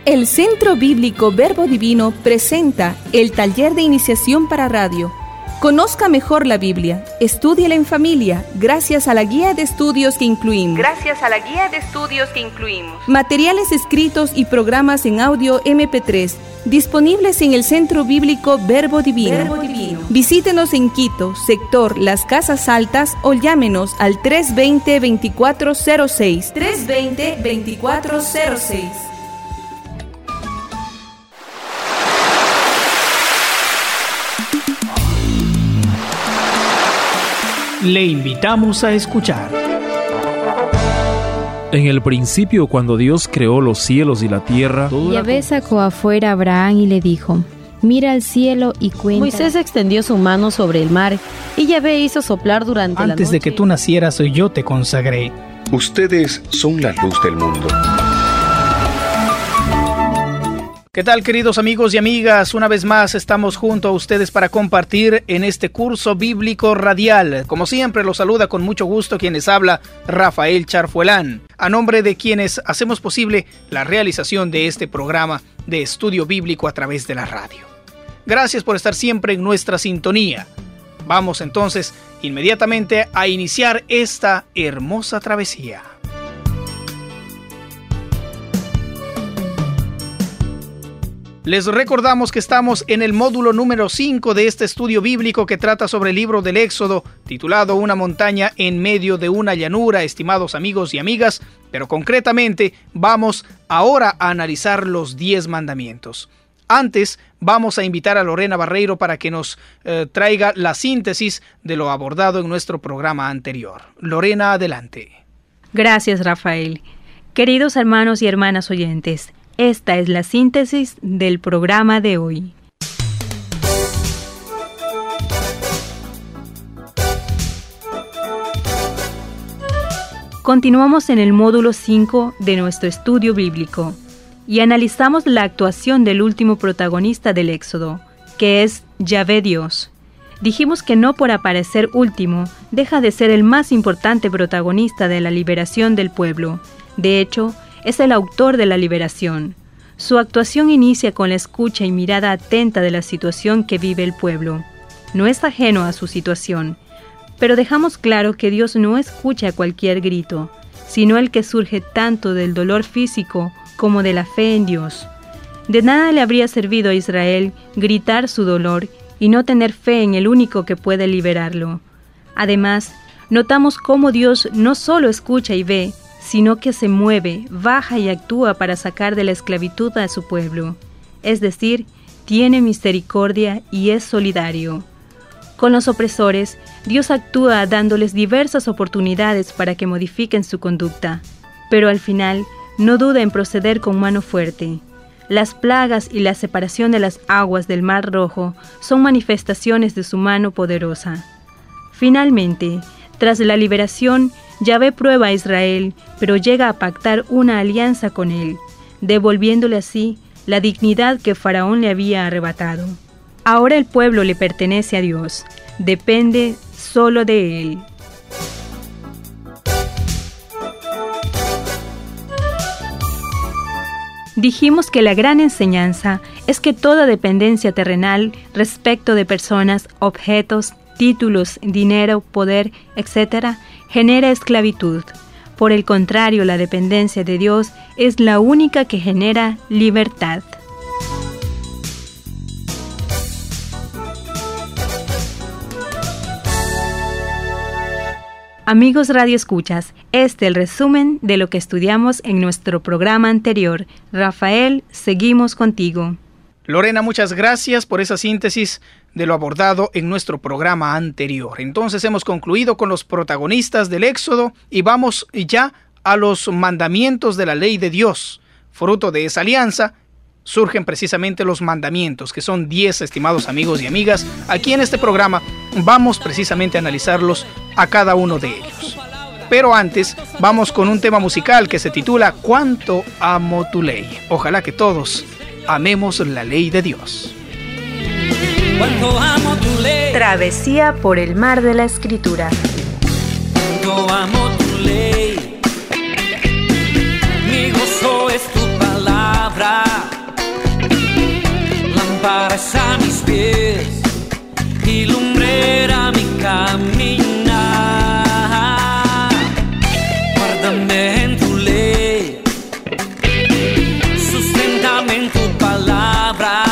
El Centro Bíblico Verbo Divino presenta el taller de iniciación para radio. Conozca mejor la Biblia, estúdiela en familia, gracias a la guía de estudios que incluimos. Materiales escritos y programas en audio MP3, disponibles en el Centro Bíblico Verbo Divino. Visítenos en Quito, sector Las Casas Altas, o llámenos al 320-2406. 320-2406. Le invitamos a escuchar. En el principio, cuando Dios creó los cielos y la tierra, Yahvé sacó afuera a Abraham y le dijo: mira al cielo y cuenta. Moisés extendió su mano sobre el mar y Yahvé hizo soplar durante la noche. Antes de que tú nacieras, yo te consagré. Ustedes son la luz del mundo. ¿Qué tal, queridos amigos y amigas? Una vez más estamos junto a ustedes para compartir en este curso bíblico radial. Como siempre, los saluda con mucho gusto quien les habla, Rafael Charfuelán, a nombre de quienes hacemos posible la realización de este programa de estudio bíblico a través de la radio. Gracias por estar siempre en nuestra sintonía. Vamos entonces inmediatamente a iniciar esta hermosa travesía. Les recordamos que estamos en el módulo número 5 de este estudio bíblico que trata sobre el libro del Éxodo, titulado Una montaña en medio de una llanura, estimados amigos y amigas, pero concretamente vamos ahora a analizar los 10 mandamientos. Antes, vamos a invitar a Lorena Barreiro para que nos traiga la síntesis de lo abordado en nuestro programa anterior. Lorena, adelante. Gracias, Rafael. Queridos hermanos y hermanas oyentes, esta es la síntesis del programa de hoy. Continuamos en el módulo 5 de nuestro estudio bíblico y analizamos la actuación del último protagonista del Éxodo, que es Yahvé Dios. Dijimos que no por aparecer último deja de ser el más importante protagonista de la liberación del pueblo. De hecho, es el autor de la liberación. Su actuación inicia con la escucha y mirada atenta de la situación que vive el pueblo. No es ajeno a su situación, pero dejamos claro que Dios no escucha cualquier grito, sino el que surge tanto del dolor físico como de la fe en Dios. De nada le habría servido a Israel gritar su dolor y no tener fe en el único que puede liberarlo. Además, notamos cómo Dios no solo escucha y ve, sino que se mueve, baja y actúa para sacar de la esclavitud a su pueblo. Es decir, tiene misericordia y es solidario. Con los opresores, Dios actúa dándoles diversas oportunidades para que modifiquen su conducta, pero al final no duda en proceder con mano fuerte. Las plagas y la separación de las aguas del Mar Rojo son manifestaciones de su mano poderosa. Finalmente, tras la liberación, Yahvé prueba a Israel, pero llega a pactar una alianza con él, devolviéndole así la dignidad que Faraón le había arrebatado. Ahora el pueblo le pertenece a Dios, depende solo de él. Dijimos que la gran enseñanza es que toda dependencia terrenal respecto de personas, objetos, títulos, dinero, poder, etc., genera esclavitud. Por el contrario, la dependencia de Dios es la única que genera libertad. Amigos radioescuchas, este es el resumen de lo que estudiamos en nuestro programa anterior. Rafael, seguimos contigo. Lorena, muchas gracias por esa síntesis de lo abordado en nuestro programa anterior. Entonces hemos concluido con los protagonistas del Éxodo y vamos ya a los mandamientos de la ley de Dios. Fruto de esa alianza surgen precisamente los mandamientos, que son 10, estimados amigos y amigas. Aquí en este programa vamos precisamente a analizarlos a cada uno de ellos. Pero antes vamos con un tema musical que se titula ¿Cuánto amo tu ley? Ojalá que todos amemos la ley de Dios. Cuánto amo tu ley. Travesía por el mar de la Escritura. Cuánto amo tu ley. Mi gozo es tu palabra. pies y lumbrera mi caminar. Guárdame en tu ley, susténtame en tu palabra,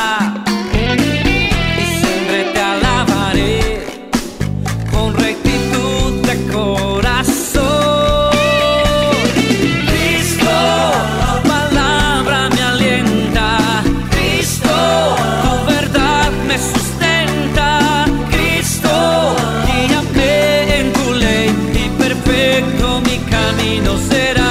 y siempre te alabaré con rectitud de corazón. Cristo, tu palabra me alienta. Cristo, tu verdad me sustenta. Cristo, guíame en tu ley y perfecto mi camino será.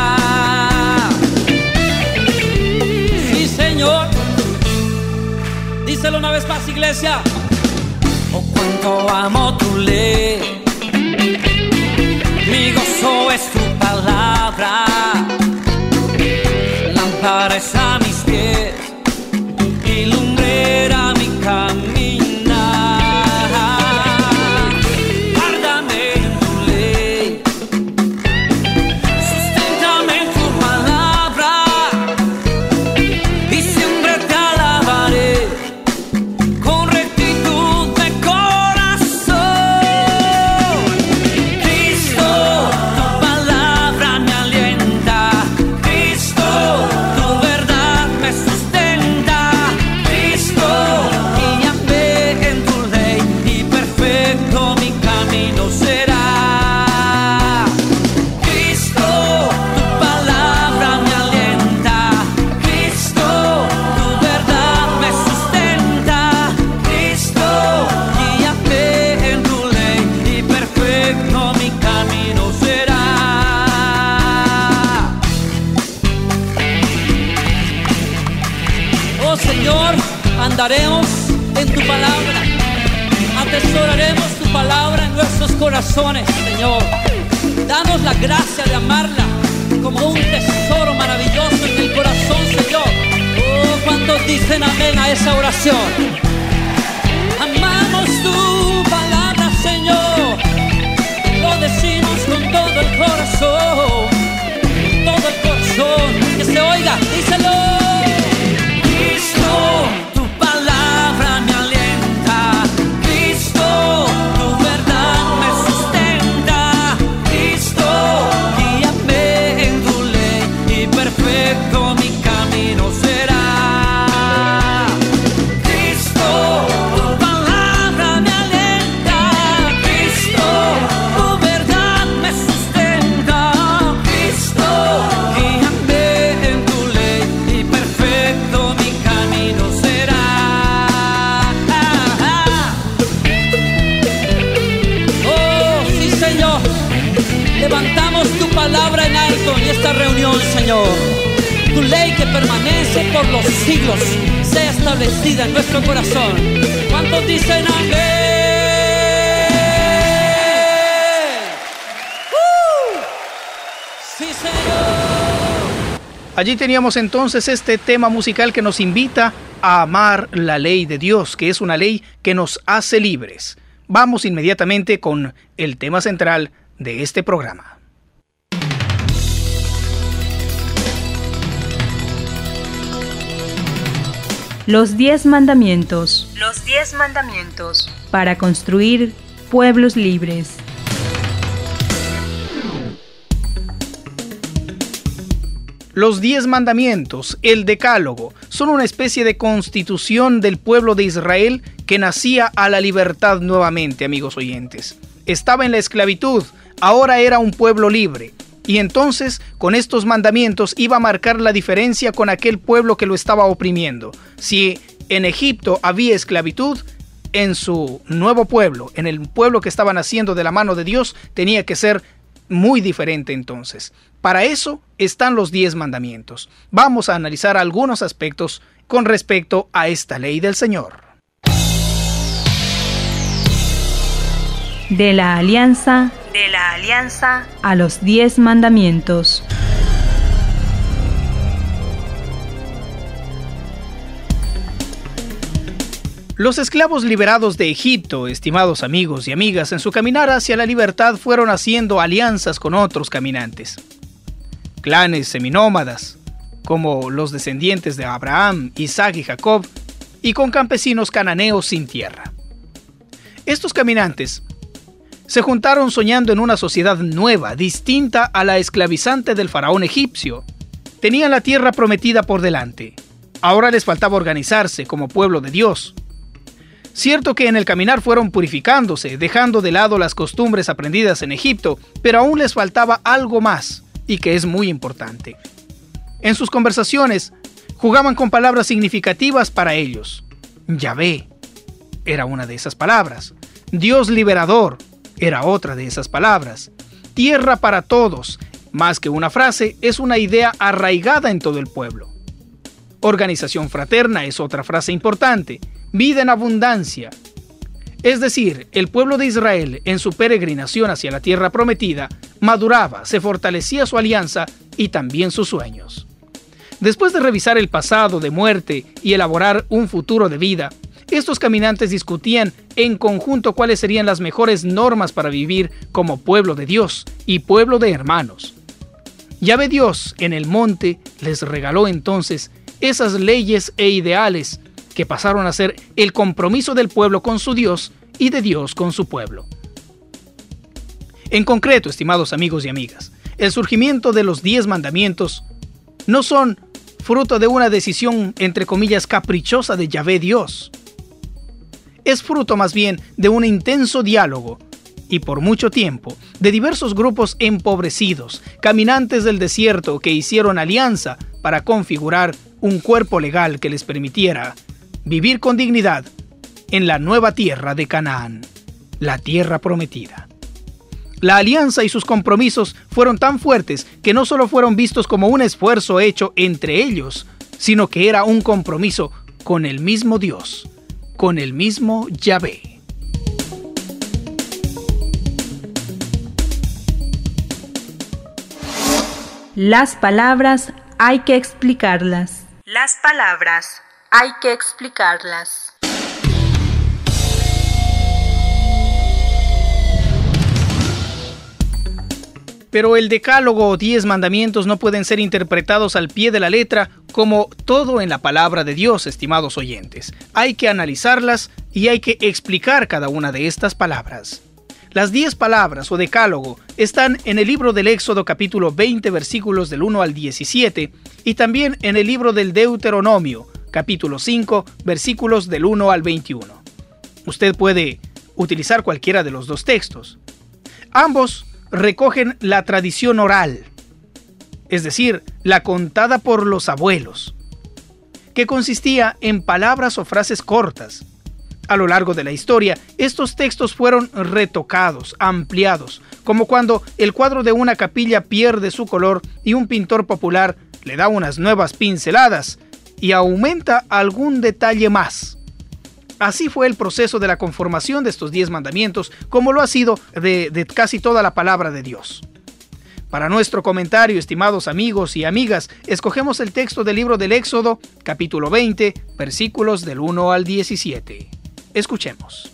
Sí, Señor. Díselo una vez más, iglesia. Oh, cuánto amo tu ley. Mi gozo es tu palabra. Lámpara es a mis pies y lumbrera mi caminar. Guárdame en tu ley, susténtame en tu palabra, y siempre te alabaré con rectitud de corazón. Cristo, tu palabra me alienta. Cristo, tu verdad me sustenta. Cristo, guíame en tu ley y perfecto mi camino será. Cristo, tu palabra me alienta. Cristo, tu verdad me sustenta. Cristo, guíame en tu ley y perfecto mi camino será. Oh Señor, andaremos en tu palabra, atesoraremos tu palabra en nuestros corazones, Señor. Danos la gracia de amarla como un tesoro maravilloso en el corazón, Señor. Oh, ¿cuántos dicen amén a esa oración? Amamos tu palabra, Señor. Lo decimos con todo el corazón, todo el corazón. Que se oiga, díselo. Cristo, tu palabra me alienta. Cristo, tu verdad me sustenta. Cristo, guíame en tu ley y perfecto mi camino será. Cristo, tu palabra me alienta. Cristo, tu verdad me sustenta. Cristo, guíame en tu ley y perfecto mi camino será. Oh, sí, Señor. Levantamos tu palabra en alto en esta reunión, Señor. Tu ley que permanece por los siglos sea establecida en nuestro corazón. ¿Cuántos dicen amén? Sí, Señor. Allí teníamos entonces este tema musical que nos invita a amar la ley de Dios, que es una ley que nos hace libres. Vamos inmediatamente con el tema central de este programa. Los 10 mandamientos. Los 10 mandamientos. Para construir pueblos libres. Los 10 mandamientos, el decálogo, son una especie de constitución del pueblo de Israel que nacía a la libertad nuevamente, amigos oyentes. Estaba en la esclavitud, ahora era un pueblo libre. Y entonces, con estos mandamientos iba a marcar la diferencia con aquel pueblo que lo estaba oprimiendo. Si en Egipto había esclavitud, en su nuevo pueblo, en el pueblo que estaba naciendo de la mano de Dios, tenía que ser muy diferente entonces. Para eso están los 10 mandamientos. Vamos a analizar algunos aspectos con respecto a esta ley del Señor. De la alianza a los 10 mandamientos. Los esclavos liberados de Egipto, estimados amigos y amigas, en su caminar hacia la libertad fueron haciendo alianzas con otros caminantes. Clanes seminómadas, como los descendientes de Abraham, Isaac y Jacob, y con campesinos cananeos sin tierra. Estos caminantes se juntaron soñando en una sociedad nueva, distinta a la esclavizante del faraón egipcio. Tenían la tierra prometida por delante. Ahora les faltaba organizarse como pueblo de Dios. Cierto que en el caminar fueron purificándose, dejando de lado las costumbres aprendidas en Egipto, pero aún les faltaba algo más, y que es muy importante. En sus conversaciones, jugaban con palabras significativas para ellos. Yahvé era una de esas palabras. Dios liberador era otra de esas palabras. Tierra para todos, más que una frase, es una idea arraigada en todo el pueblo. Organización fraterna es otra frase importante. Vida en abundancia. Es decir, el pueblo de Israel, en su peregrinación hacia la tierra prometida, maduraba, se fortalecía su alianza y también sus sueños. Después de revisar el pasado de muerte y elaborar un futuro de vida, estos caminantes discutían en conjunto cuáles serían las mejores normas para vivir como pueblo de Dios y pueblo de hermanos. Yahvé Dios en el monte les regaló entonces esas leyes e ideales que pasaron a ser el compromiso del pueblo con su Dios y de Dios con su pueblo. En concreto, estimados amigos y amigas, el surgimiento de los 10 mandamientos no son fruto de una decisión, entre comillas, caprichosa de Yahvé Dios. Es fruto más bien de un intenso diálogo y por mucho tiempo de diversos grupos empobrecidos, caminantes del desierto que hicieron alianza para configurar un cuerpo legal que les permitiera vivir con dignidad en la nueva tierra de Canaán, la tierra prometida. La alianza y sus compromisos fueron tan fuertes que no solo fueron vistos como un esfuerzo hecho entre ellos, sino que era un compromiso con el mismo Dios, con el mismo Yahvé. Las palabras hay que explicarlas. Las palabras hay que explicarlas. Pero el decálogo o 10 mandamientos no pueden ser interpretados al pie de la letra como todo en la palabra de Dios, estimados oyentes. Hay que analizarlas y hay que explicar cada una de estas palabras. Las 10 palabras o decálogo están en el libro del Éxodo capítulo 20 versículos del 1 al 17 y también en el libro del Deuteronomio capítulo 5 versículos del 1 al 21. Usted puede utilizar cualquiera de los dos textos. Ambos recogen la tradición oral, es decir, la contada por los abuelos, que consistía en palabras o frases cortas. A lo largo de la historia, estos textos fueron retocados, ampliados, como cuando el cuadro de una capilla pierde su color y un pintor popular le da unas nuevas pinceladas y aumenta algún detalle más. Así fue el proceso de la conformación de estos 10 mandamientos, como lo ha sido de casi toda la palabra de Dios. Para nuestro comentario, estimados amigos y amigas, escogemos el texto del libro del Éxodo, capítulo 20, versículos del 1 al 17. Escuchemos.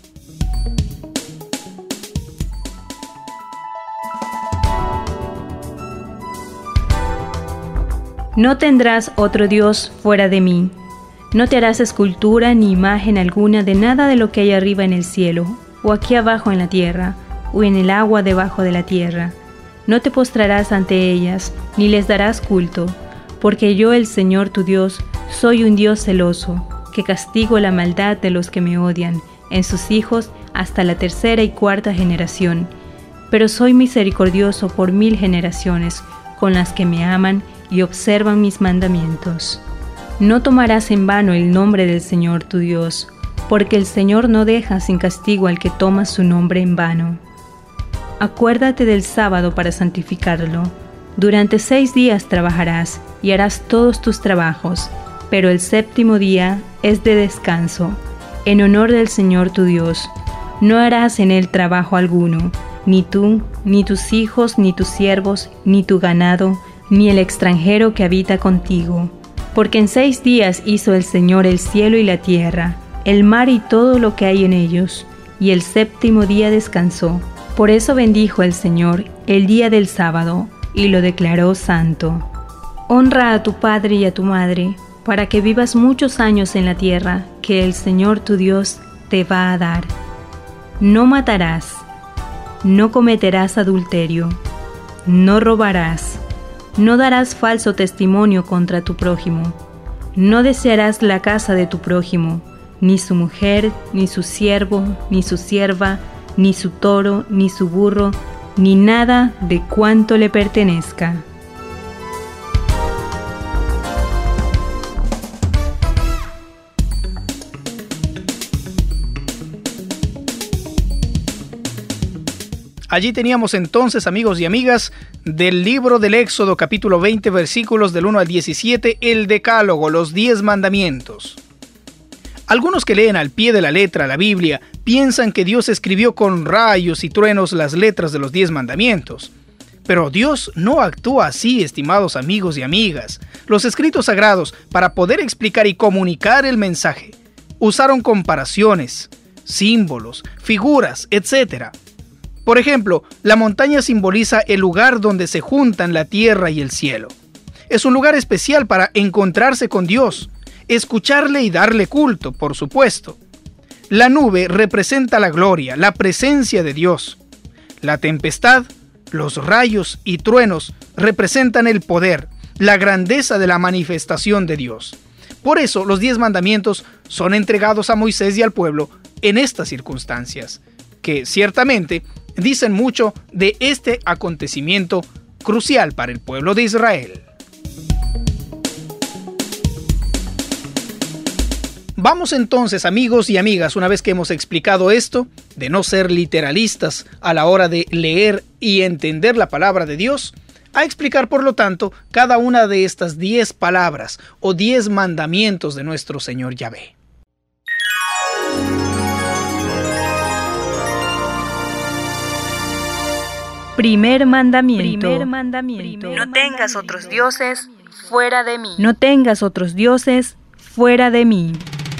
No tendrás otro Dios fuera de mí. No te harás escultura ni imagen alguna de nada de lo que hay arriba en el cielo, o aquí abajo en la tierra, o en el agua debajo de la tierra. No te postrarás ante ellas, ni les darás culto, porque yo, el Señor tu Dios, soy un Dios celoso, que castigo la maldad de los que me odian, en sus hijos hasta la 3ª y 4ª generación. Pero soy misericordioso por 1000 generaciones, con las que me aman y observan mis mandamientos. No tomarás en vano el nombre del Señor tu Dios, porque el Señor no deja sin castigo al que toma su nombre en vano. Acuérdate del sábado para santificarlo. Durante 6 días trabajarás y harás todos tus trabajos, pero el 7º día es de descanso, en honor del Señor tu Dios. No harás en él trabajo alguno, ni tú, ni tus hijos, ni tus siervos, ni tu ganado, ni el extranjero que habita contigo. Porque en 6 días hizo el Señor el cielo y la tierra, el mar y todo lo que hay en ellos, y el 7º día descansó. Por eso bendijo el Señor el día del sábado, y lo declaró santo. Honra a tu padre y a tu madre, para que vivas muchos años en la tierra que el Señor tu Dios te va a dar. No matarás, no cometerás adulterio, no robarás, no darás falso testimonio contra tu prójimo, no desearás la casa de tu prójimo, ni su mujer, ni su siervo, ni su sierva, ni su toro, ni su burro, ni nada de cuanto le pertenezca. Allí teníamos entonces, amigos y amigas, del libro del Éxodo, capítulo 20, versículos del 1 al 17, el Decálogo, los 10 mandamientos. Algunos que leen al pie de la letra la Biblia piensan que Dios escribió con rayos y truenos las letras de los 10 mandamientos. Pero Dios no actúa así, estimados amigos y amigas. Los escritos sagrados, para poder explicar y comunicar el mensaje, usaron comparaciones, símbolos, figuras, etc. Por ejemplo, la montaña simboliza el lugar donde se juntan la tierra y el cielo. Es un lugar especial para encontrarse con Dios, escucharle y darle culto, por supuesto. La nube representa la gloria, la presencia de Dios. La tempestad, los rayos y truenos representan el poder, la grandeza de la manifestación de Dios. Por eso los 10 mandamientos son entregados a Moisés y al pueblo en estas circunstancias, que ciertamente dicen mucho de este acontecimiento crucial para el pueblo de Israel. Vamos entonces, amigos y amigas, una vez que hemos explicado esto, de no ser literalistas a la hora de leer y entender la palabra de Dios, a explicar, por lo tanto, cada una de estas 10 palabras o 10 mandamientos de nuestro Señor Yahvé. Primer mandamiento. No tengas otros dioses fuera de mí. No tengas otros dioses fuera de mí.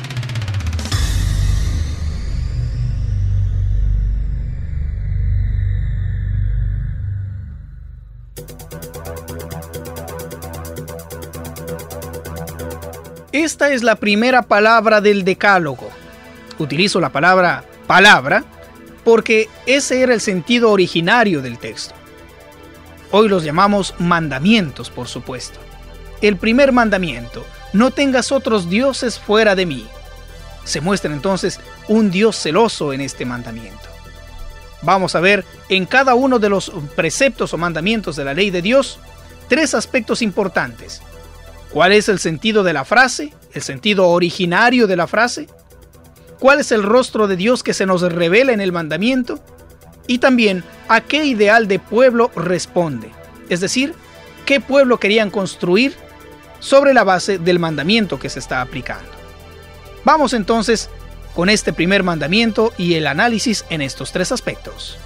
Esta es la primera palabra del Decálogo. Utilizo la palabra palabra porque ese era el sentido originario del texto. Hoy los llamamos mandamientos, por supuesto. El primer mandamiento: no tengas otros dioses fuera de mí. Se muestra entonces un Dios celoso en este mandamiento. Vamos a ver en cada uno de los preceptos o mandamientos de la ley de Dios 3 aspectos importantes. ¿Cuál es el sentido de la frase? ¿El sentido originario de la frase? ¿Cuál es el rostro de Dios que se nos revela en el mandamiento? Y también, ¿a qué ideal de pueblo responde? Es decir, ¿qué pueblo querían construir sobre la base del mandamiento que se está aplicando? Vamos entonces con este primer mandamiento y el análisis en estos 3 aspectos.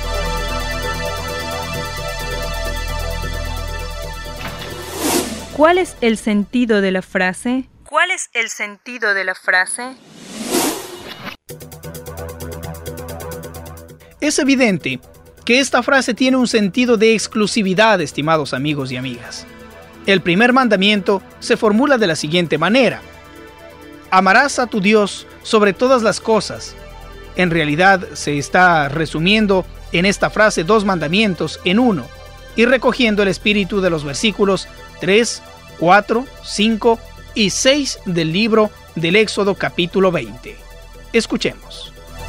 ¿Cuál es el sentido de la frase? ¿Cuál es el sentido de la frase? Es evidente que esta frase tiene un sentido de exclusividad, estimados amigos y amigas. El primer mandamiento se formula de la siguiente manera: amarás a tu Dios sobre todas las cosas. En realidad se está resumiendo en esta frase 2 mandamientos en uno y recogiendo el espíritu de los versículos 3, 4, 5 y 6 del libro del Éxodo capítulo 20. Escuchemos.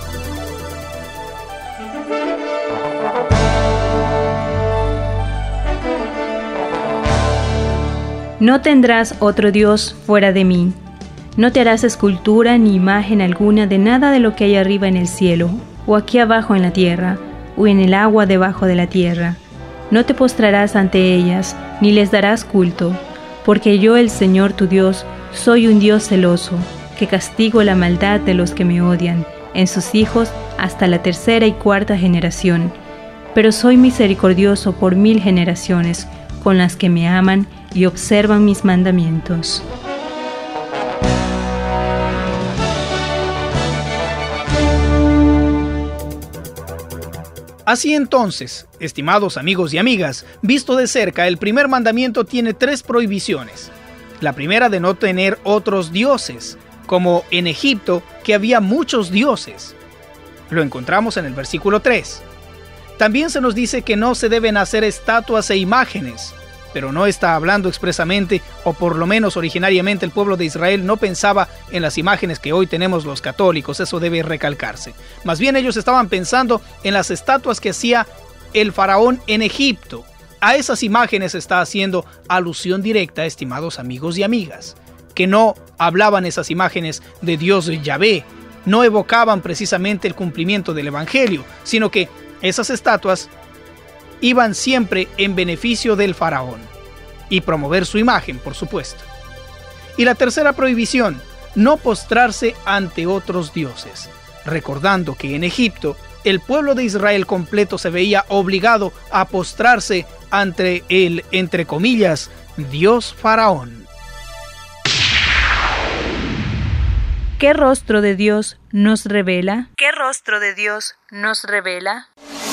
No tendrás otro Dios fuera de mí. No te harás escultura ni imagen alguna de nada de lo que hay arriba en el cielo, o aquí abajo en la tierra, o en el agua debajo de la tierra. No te postrarás ante ellas, ni les darás culto, porque yo, el Señor tu Dios, soy un Dios celoso, que castigo la maldad de los que me odian, en sus hijos hasta la 3ª y 4ª generación. Pero soy misericordioso por 1000 generaciones, con las que me aman y observan mis mandamientos. Así entonces, estimados amigos y amigas, visto de cerca, el primer mandamiento tiene 3 prohibiciones. La primera, de no tener otros dioses. como en Egipto, que había muchos dioses. Lo encontramos en el versículo 3. También se nos dice que no se deben hacer estatuas e imágenes, pero no está hablando expresamente, o por lo menos originariamente el pueblo de Israel no pensaba en las imágenes que hoy tenemos los católicos, eso debe recalcarse. Más bien ellos estaban pensando en las estatuas que hacía el faraón en Egipto. A esas imágenes está haciendo alusión directa, estimados amigos y amigas, que no hablaban esas imágenes de Dios Yahvé, no evocaban precisamente el cumplimiento del Evangelio, sino que esas estatuas iban siempre en beneficio del faraón y promover su imagen, por supuesto. Y la tercera prohibición, no postrarse ante otros dioses, recordando que en Egipto el pueblo de Israel completo se veía obligado a postrarse ante el, entre comillas, Dios faraón. ¿Qué rostro de Dios nos revela? ¿Qué rostro de Dios nos revela?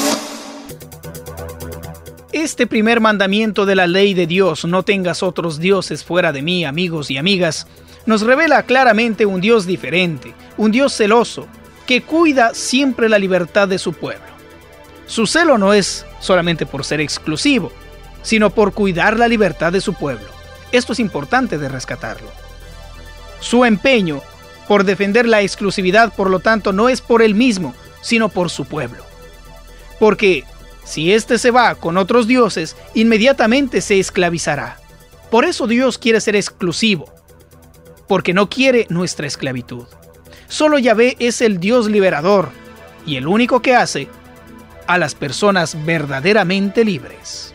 Este primer mandamiento de la ley de Dios, no tengas otros dioses fuera de mí, amigos y amigas, nos revela claramente un Dios diferente, un Dios celoso, que cuida siempre la libertad de su pueblo. Su celo no es solamente por ser exclusivo, sino por cuidar la libertad de su pueblo. Esto es importante de rescatarlo. Su empeño por defender la exclusividad, por lo tanto, no es por él mismo, sino por su pueblo. Porque si éste se va con otros dioses, inmediatamente se esclavizará. Por eso Dios quiere ser exclusivo, porque no quiere nuestra esclavitud. Solo Yahvé es el Dios liberador y el único que hace a las personas verdaderamente libres.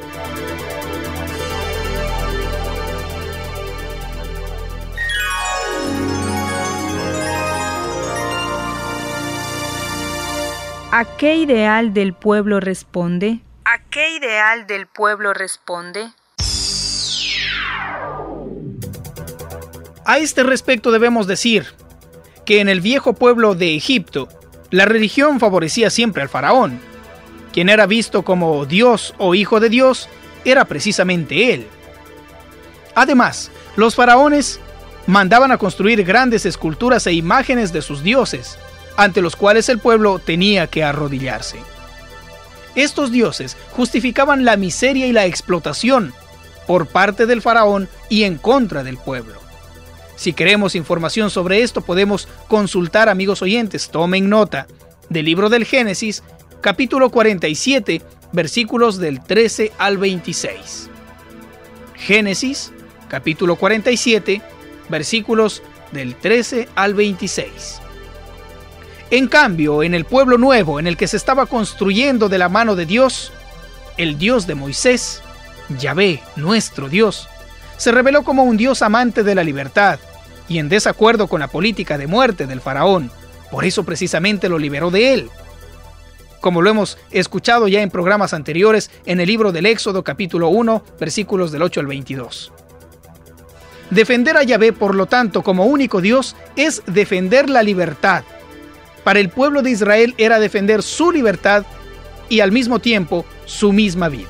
¿A qué ideal del pueblo responde? ¿A qué ideal del pueblo responde? A este respecto debemos decir que en el viejo pueblo de Egipto, la religión favorecía siempre al faraón. Quien era visto como Dios o hijo de Dios era precisamente él. Además, los faraones mandaban a construir grandes esculturas e imágenes de sus dioses, ante los cuales el pueblo tenía que arrodillarse. Estos dioses justificaban la miseria y la explotación por parte del faraón y en contra del pueblo. Si queremos información sobre esto, podemos consultar, amigos oyentes, tomen nota, del libro del Génesis, capítulo 47, versículos del 13 al 26. Génesis, capítulo 47, versículos del 13 al 26. En cambio, en el pueblo nuevo en el que se estaba construyendo de la mano de Dios, el Dios de Moisés, Yahvé, nuestro Dios, se reveló como un Dios amante de la libertad y en desacuerdo con la política de muerte del faraón. Por eso precisamente lo liberó de él. Como lo hemos escuchado ya en programas anteriores en el libro del Éxodo capítulo 1, versículos del 8 al 22. Defender a Yahvé, por lo tanto, como único Dios, es defender la libertad. Para el pueblo de Israel era defender su libertad y al mismo tiempo su misma vida.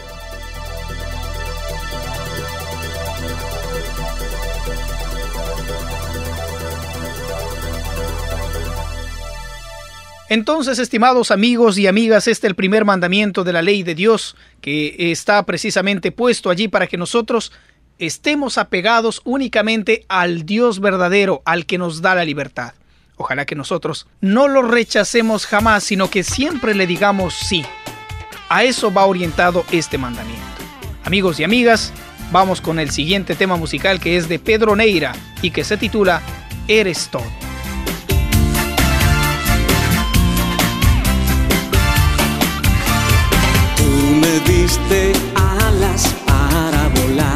Entonces, estimados amigos y amigas, este es el primer mandamiento de la ley de Dios que está precisamente puesto allí para que nosotros estemos apegados únicamente al Dios verdadero, al que nos da la libertad. Ojalá que nosotros no lo rechacemos jamás, sino que siempre le digamos sí. A eso va orientado este mandamiento. Amigos y amigas, vamos con el siguiente tema musical que es de Pedro Neira y que se titula Eres Todo. Tú me diste alas para volar,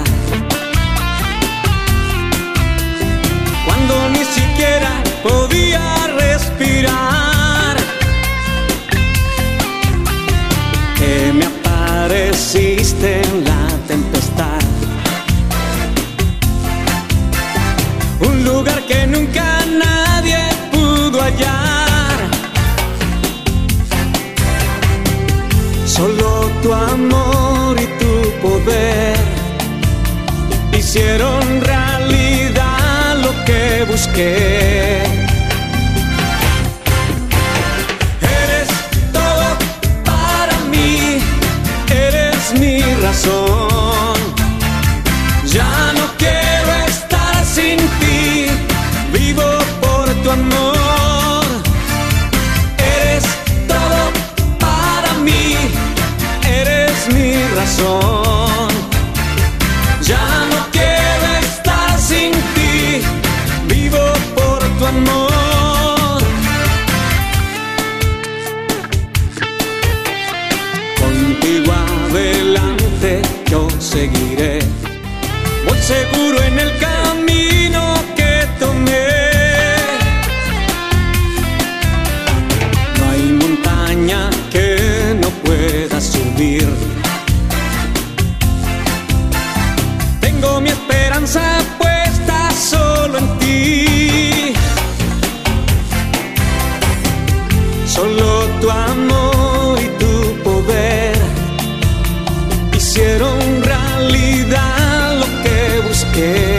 cuando ni siquiera podía respirar. Que me apareciste en la tempestad, un lugar que nunca nadie pudo hallar. Solo tu amor y tu poder hicieron realidad lo que buscaba. busqué. Eres todo para mí, eres mi razón. Ya no quiero estar sin ti, vivo por tu amor. Eres todo para mí, eres mi razón. Ya no quiero estar sin ti, vivo por tu amor. Contigo adelante yo seguiré, voy seguro en el camino que tomé. No hay montaña que no pueda subir. Tengo mi esperanza puesta solo en ti. Solo tu amor y tu poder hicieron realidad lo que busqué.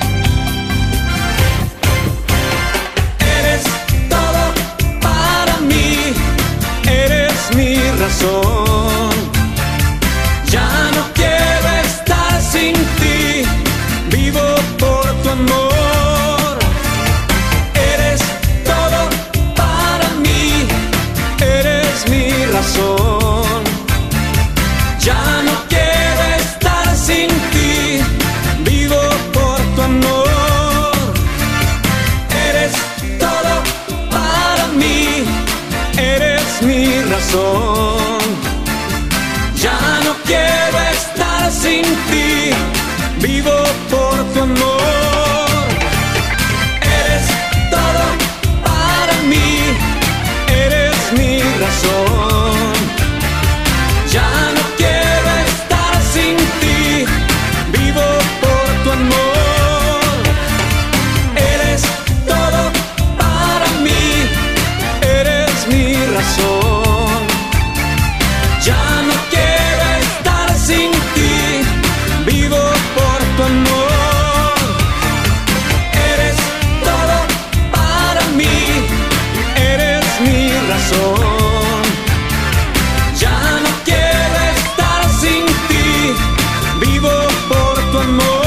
Eres todo para mí, eres mi razón. Ya no quiero estar sin ti, vivo por tu amor. Eres todo para mí, eres mi razón. Ya no quiero estar sin ti, vivo por tu amor. Eres todo para mí, eres mi razón. Ya no quiero estar sin ti, vivo por tu amor. Eres todo para mí, eres mi razón. Ya no quiero estar sin ti, vivo por tu amor. Eres todo para mí, eres mi razón. Ya no quiero estar sin ti, vivo por tu amor. Eres todo para mí, eres mi razón. Ya no quiero estar sin ti, vivo por tu amor.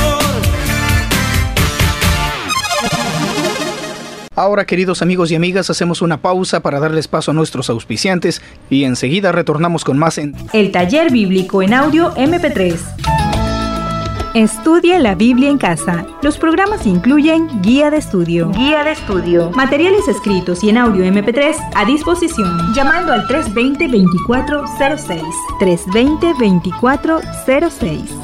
Ahora, queridos amigos y amigas, hacemos una pausa para darles paso a nuestros auspiciantes y enseguida retornamos con más en El taller bíblico en audio MP3. Estudie la Biblia en casa. Los programas incluyen guía de estudio, materiales escritos y en audio MP3 a disposición, llamando al 320-2406. 320-2406.